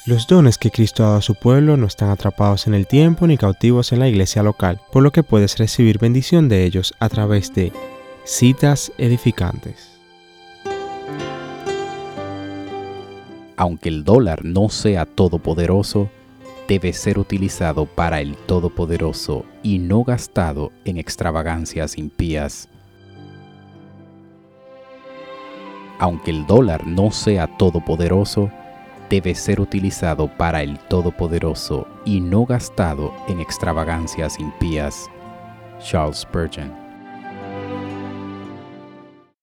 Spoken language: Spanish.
Los dones que Cristo ha dado a su pueblo no están atrapados en el tiempo ni cautivos en la iglesia local, por lo que puedes recibir bendición de ellos a través de citas edificantes. Aunque el dólar no sea todopoderoso, debe ser utilizado para el Todopoderoso y no gastado en extravagancias impías. Aunque el dólar no sea todopoderoso, debe ser utilizado para el Todopoderoso y no gastado en extravagancias impías. Charles Spurgeon.